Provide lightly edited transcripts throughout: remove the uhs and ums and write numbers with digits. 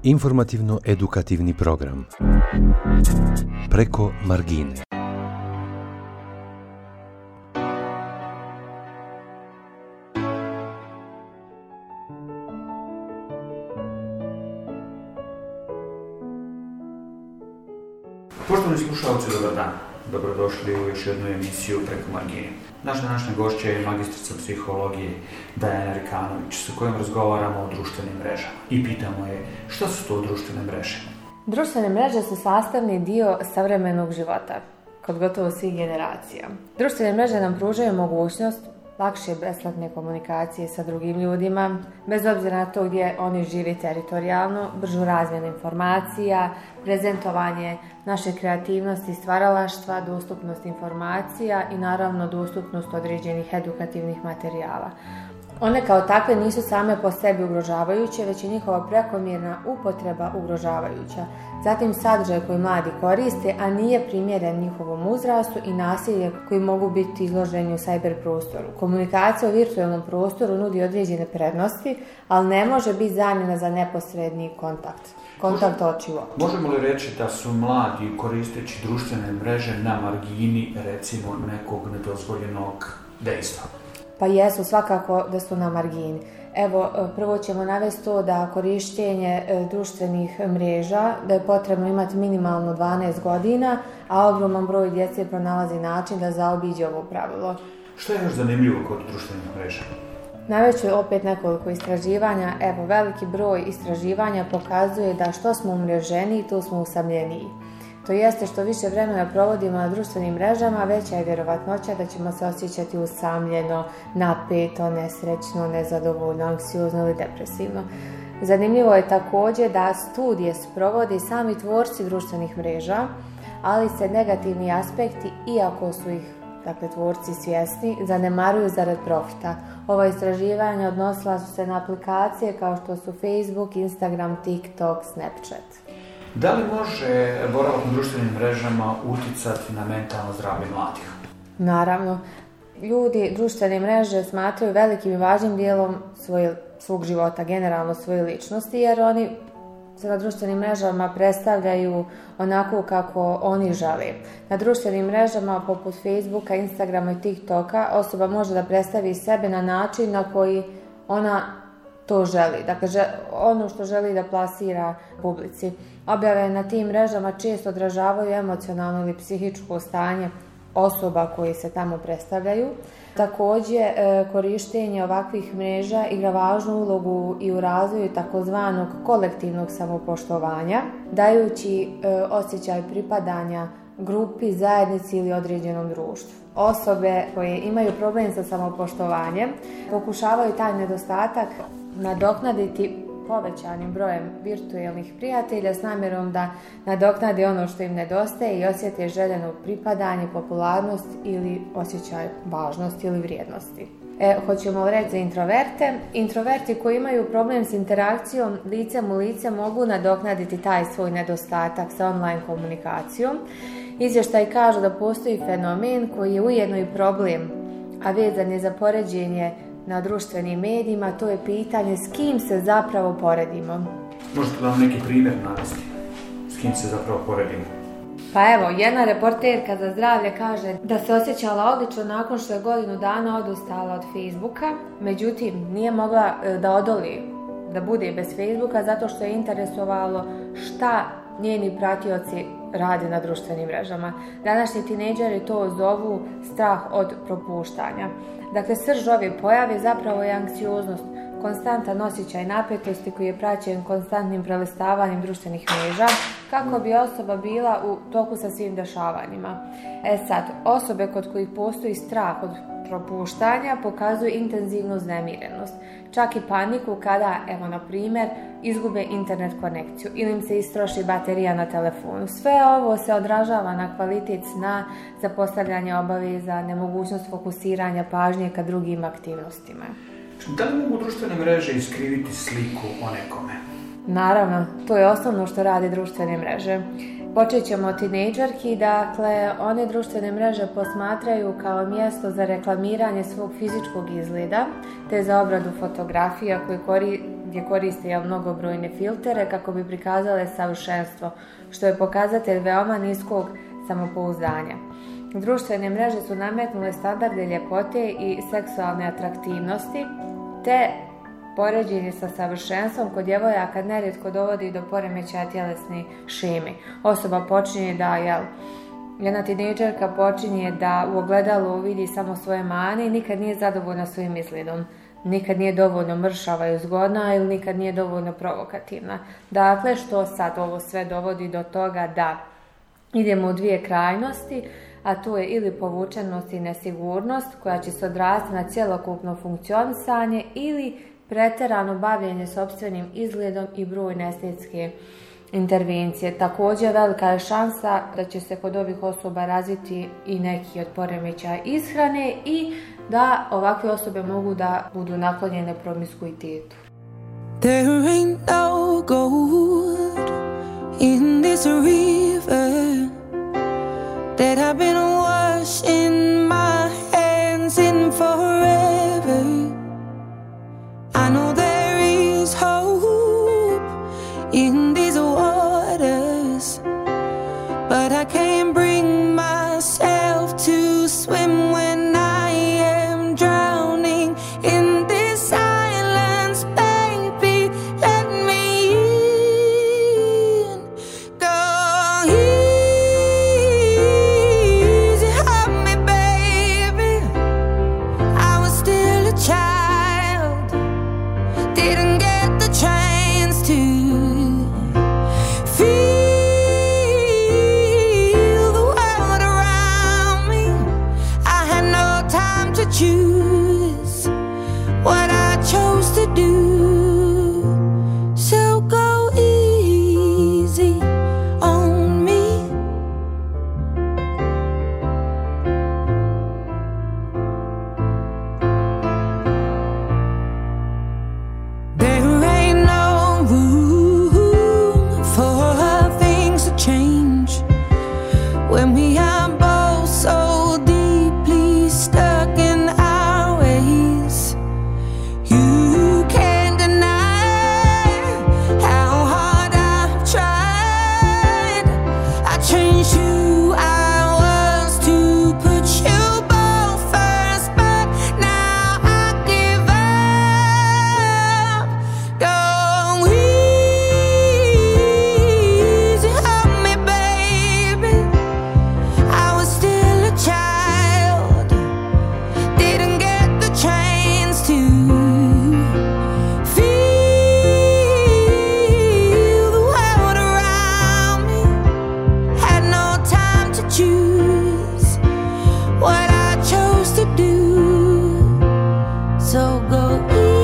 Informativno-edukativni program Preko margine. Poštovani slušalci, dobar dan. Dobrodošli u još jednu emisiju Preko margine. Naša današnja gošća je magistrica psihologije Dajana Rikanović, sa kojom razgovaramo o društvenim mrežama. I pitamo je, šta su to društvene mreže? Društvene mreže su sastavni dio savremenog života, kod gotovo svih generacija. Društvene mreže nam pružaju mogućnost lakše besplatne komunikacije sa drugim ljudima, bez obzira na to gdje oni žive teritorijalno, bržu razmjenu informacija, prezentovanje naše kreativnosti i stvaralaštva, dostupnost informacija i naravno dostupnost određenih edukativnih materijala. One kao takve nisu same po sebi ugrožavajuće, već je njihova prekomjerna upotreba ugrožavajuća. Zatim sadržaj koji mladi koriste, a nije primjeren njihovom uzrastu i nasilje koji mogu biti izloženi u cyber prostoru. Komunikacija u virtualnom prostoru nudi određene prednosti, ali ne može biti zamjena za neposredni kontakt oči u oči. Možemo li reći da su mladi koristeći društvene mreže na margini, recimo, nekog nedozvoljenog dejstva? Pa jesu, svakako da su na margini. Evo, prvo ćemo navesti to da korištenje društvenih mreža, da je potrebno imati minimalno 12 godina, a ogroman broj djece pronalazi način da zaobiđe ovo pravilo. Što je još zanimljivo kod društvenih mreža? Navest ću opet nekoliko istraživanja. Evo, veliki broj istraživanja pokazuje da što smo umreženiji, to smo usamljeniji. To jeste što više vremena provodimo na društvenim mrežama, veća je vjerovatnoća da ćemo se osjećati usamljeno, napeto, nesrećno, nezadovoljno, anksiozno ili depresivno. Zanimljivo je također da studije sprovode sami tvorci društvenih mreža, ali se negativni aspekti, iako su ih tvorci svjesni, zanemaruju zarad profita. Ova istraživanja odnosila su se na aplikacije kao što su Facebook, Instagram, TikTok, Snapchat. Da li može boravak na društvenim mrežama utjecati na mentalno zdravlje mladih? Naravno. Ljudi društvene mreže smatraju velikim i važnim dijelom svog života, generalno svoje ličnosti, jer oni se na društvenim mrežama predstavljaju onako kako oni žele. Na društvenim mrežama poput Facebooka, Instagrama i TikToka osoba može da predstavi sebe na način na koji ona to želi. Dakle, ono što želi da plasira publici. Objave na tim mrežama često odražavaju emocionalno ili psihičko stanje osoba koji se tamo predstavljaju. Također, korištenje ovakvih mreža igra važnu ulogu i u razvoju takozvanog kolektivnog samopoštovanja, dajući osjećaj pripadanja grupi, zajednici ili određenom društvu. Osobe koje imaju problem sa samopoštovanjem pokušavaju taj nedostatak nadoknaditi povećanim brojem virtualnih prijatelja s namjerom da nadoknadi ono što im nedostaje i osjete željeno pripadanje, popularnost ili osjećaj važnosti ili vrijednosti. Hoćemo reći za introverte. Introverti koji imaju problem s interakcijom licem u lice mogu nadoknaditi taj svoj nedostatak sa online komunikacijom. Izvještaj kažu da postoji fenomen koji je ujedno i problem, a vezan je za poređenje na društvenim medijima, to je pitanje s kim se zapravo poredimo. Možete nam neki primjer navesti? S kim se zapravo poredimo? Pa evo, jedna reporterka za zdravlje kaže da se osjećala odlično nakon što je godinu dana odustala od Facebooka, međutim nije mogla da odoli, da bude bez Facebooka zato što je interesovalo šta njeni pratioci rade na društvenim mrežama. Današnji tinejdžeri to zovu strah od propuštanja. Dakle, srž ove pojave zapravo je anksioznost, konstantan osjećaj napetosti koji je praćen konstantnim prelistavanjem društvenih mreža kako bi osoba bila u toku sa svim dešavanjima. Sad, osobe kod kojih postoji strah od propuštanja pokazuju intenzivnu uznemirenost, čak i paniku kada, evo na primjer, izgube internet konekciju ili im se istroši baterija na telefonu. Sve ovo se odražava na kvalitet sna, zapostavljanje obaveza, nemogućnost fokusiranja pažnje ka drugim aktivnostima. Da li mogu društvene mreže iskriviti sliku o nekome? Naravno, to je osnovno što rade društvene mreže. Počet ćemo od tinejdžerki, dakle, one društvene mreže posmatraju kao mjesto za reklamiranje svog fizičkog izgleda, te za obradu fotografija koje gdje koriste mnogobrojne filtere kako bi prikazale savršenstvo, što je pokazatelj veoma niskog samopouzdanja. Društvene mreže su nametnule standarde ljepote i seksualne atraktivnosti, te poređenje sa savršenstvom kod djevojaka nerijetko dovodi do poremećaja tjelesne šeme. Osoba počinje jedna tinejdžerka počinje da u ogledalu vidi samo svoje mane i nikad nije zadovoljna svojim izgledom. Nikad nije dovoljno mršava i zgodna ili nikad nije dovoljno provokativna. Dakle, što sad ovo sve dovodi do toga da idemo u dvije krajnosti, a to je ili povučenost i nesigurnost koja će se odraziti na cjelokupno funkcionisanje ili pretjerano bavljenje sopstvenim izgledom i brojne estetske intervencije. Također velika je šansa da će se kod ovih osoba razviti i neki od poremećaja ishrane i da ovakve osobe mogu da budu naklonjene promiskuitetu. There ain't no gold in this river that I've been washing my hands in forever. I know there is hope in these waters, but I can't bring myself to swim when I am drowning in this silence. Baby, let me in. Go easy on me, baby. I was still a child, didn't get the chance to feel the world around me. I had no time to choose what I chose to do. So go easy on me. There ain't no room for things to change when we are both so deeply stuck in our ways. You can't deny how hard I've tried. I changed who I was to put you both first, but now I give up. Go easy on me, baby. I was still a child, didn't get the chance to feel the world around me. Had no time to choose what I chose to do. So go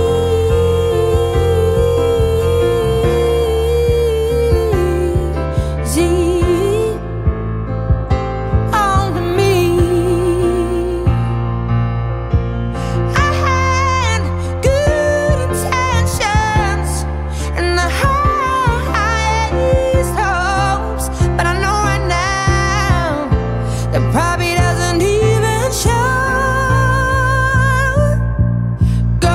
easy on me. I had good intentions and the highest hopes, but I know right now that probably doesn't even show. Go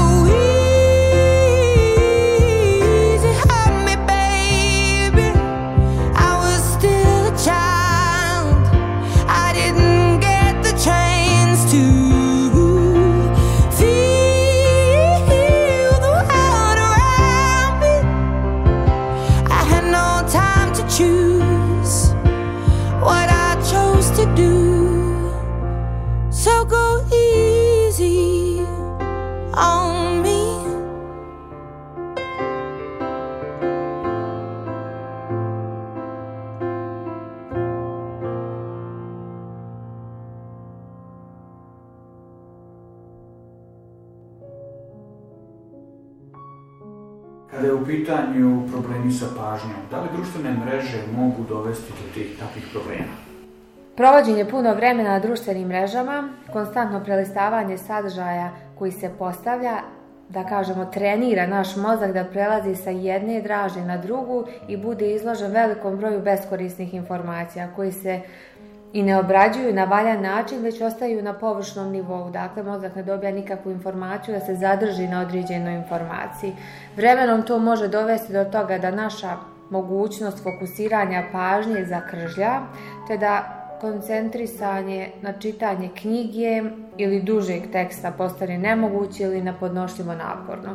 easy on me, baby. I was still a child, I didn't get the chance to feel the world around me. I had no time to choose what I chose to do. So go easy on me. Kada je u pitanju problemi sa pažnjom, da li društvene mreže mogu dovesti do takvih problema? Provođenje puno vremena na društvenim mrežama, konstantno prelistavanje sadržaja koji se postavlja, da kažemo trenira naš mozak da prelazi sa jedne dražnje na drugu i bude izložen velikom broju beskorisnih informacija koji se i ne obrađuju na valjan način, već ostaju na površnom nivou. Dakle, mozak ne dobija nikakvu informaciju da se zadrži na određenoj informaciji. Vremenom to može dovesti do toga da naša mogućnost fokusiranja pažnje zakržlja, te da koncentrisanje na čitanje knjige ili dužeg teksta postane nemoguće ili nepodnošljivo naporno.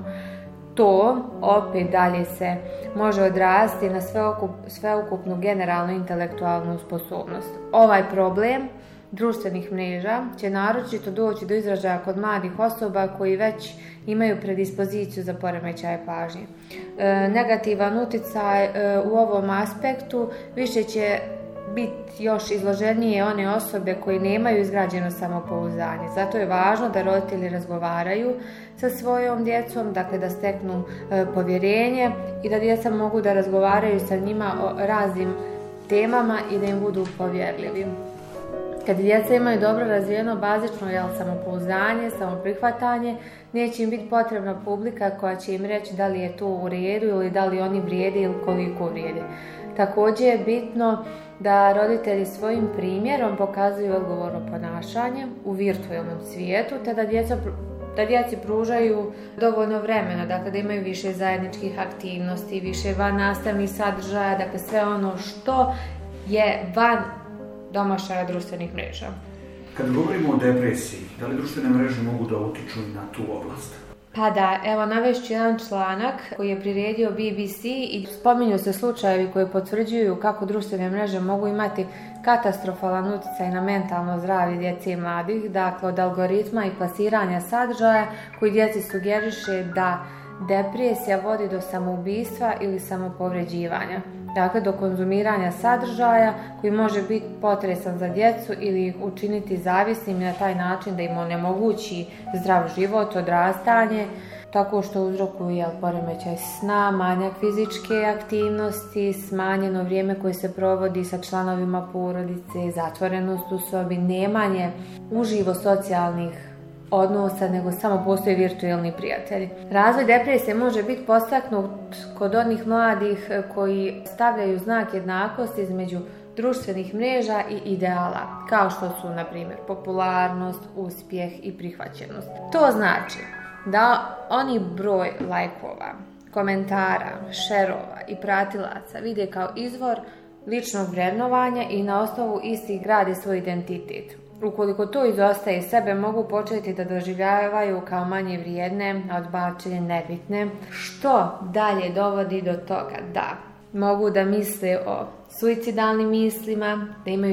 To opet dalje se može odraziti na sveukupnu generalnu intelektualnu sposobnost. Ovaj problem društvenih mreža će naročito doći do izražaja kod mladih osoba koji već imaju predispoziciju za poremećaje pažnje. Negativan utjecaj u ovom aspektu više će biti još izloženije one osobe koje nemaju izgrađeno samopouzdanje. Zato je važno da roditelji razgovaraju sa svojom djecom, dakle da steknu povjerenje i da djeca mogu da razgovaraju sa njima o raznim temama i da im budu povjerljivi. Kad djeca imaju dobro razvijeno bazično samopouzdanje, samoprihvatanje, neće im biti potrebna publika koja će im reći da li je to u redu ili da li oni vrijede ili koliko vrijede. Također je bitno da roditelji svojim primjerom pokazuju odgovorno ponašanje u virtualnom svijetu, te da djeci pružaju dovoljno vremena, dakle da imaju više zajedničkih aktivnosti, više van nastavnih sadržaja, dakle sve ono što je van domašaja društvenih mreža. Kad govorimo o depresiji, da li društvene mreže mogu da utiču na tu oblast? Pa da, evo navešću jedan članak koji je priredio BBC i spominju se slučajevi koji potvrđuju kako društvene mreže mogu imati katastrofalan utjecaj na mentalno zdravlje djece i mladih, dakle od algoritma i plasiranja sadržaja koji djeci sugeriše da depresija vodi do samoubistva ili samopovređivanja. Dakle, do konzumiranja sadržaja koji može biti potresan za djecu ili ih učiniti zavisnim na taj način da im onemogući zdrav život, odrastanje, tako što uzrokuje poremećaj sna, manjak fizičke aktivnosti, smanjeno vrijeme koje se provodi sa članovima porodice, zatvorenost u sobi, nemanje uživo socijalnih odnosa, nego samo postoje virtualni prijatelji. Razvoj depresije može biti podstaknut kod onih mladih koji stavljaju znak jednakosti između društvenih mreža i ideala, kao što su, na primjer, popularnost, uspjeh i prihvaćenost. To znači da oni broj lajkova, komentara, šerova i pratilaca vide kao izvor ličnog vrednovanja i na osnovu istih grade svoj identitet. Ukoliko to izostaje, sebe mogu početi da doživljavaju kao manje vrijedne, odbačene, nebitne, što dalje dovodi do toga da mogu da misle o suicidalnim mislima,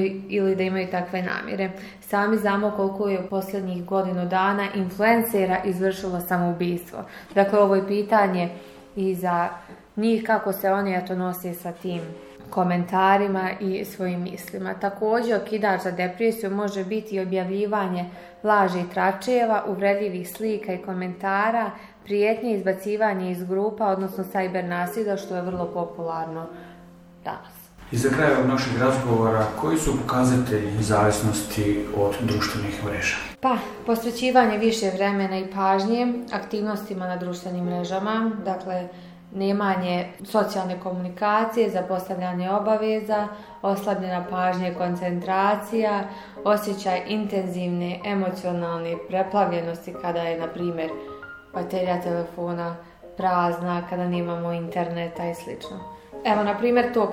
da imaju takve namjere. Sami znamo koliko je u posljednjih godinu dana influencera izvršilo samoubistvo. Dakle, ovo je pitanje i za njih kako se oni nose sa tim komentarima i svojim mislima. Također, okidač za depresiju može biti objavljivanje laži i tračeva, uvredljivih slika i komentara, prijetnje, izbacivanje iz grupa, odnosno cyber nasilja, što je vrlo popularno danas. I za kraj ovog našeg razgovora, koji su pokazatelji zavisnosti od društvenih mreža? Pa, posvećivanje više vremena i pažnje aktivnostima na društvenim mrežama, dakle, nemanje socijalne komunikacije, zapostavljanje obaveza, oslabljena pažnja i koncentracija, osjećaj intenzivne emocionalne preplavljenosti kada je, na primjer, baterija telefona prazna, kada nemamo interneta i sl. Evo, na primjer, to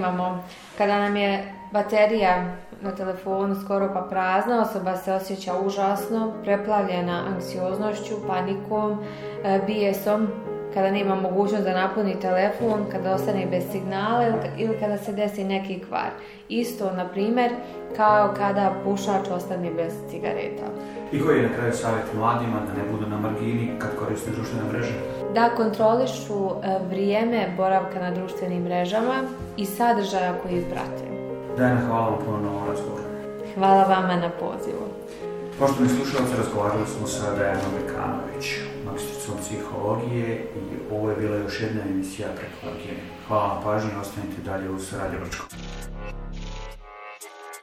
kada nam je baterija na telefonu skoro pa prazna, osoba se osjeća užasno, preplavljena anksioznošću, panikom, bijesom, kada nema mogućnost da napuni telefon, kada ostane bez signala ili kada se desi neki kvar. Isto, na primjer, kao kada pušač ostane bez cigareta. I koji je na kraju savjet mladima da ne budu na margini kad koriste društvene mreže? Da kontrolišu vrijeme boravka na društvenim mrežama i sadržaja koji ih prate. Dajana, hvala vam puno na ovom razgovoru. Hvala vama na pozivu. Poštovani slušalci, razgovarali smo sa Dajanom Bekanović, magistricom psihologije, i ovo je bila još jedna emisija Preko margine. Hvala vam pažnji i ostanite dalje uz Radio Brčko.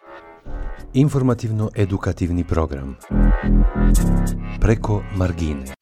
Informativno-edukativni program Preko margine.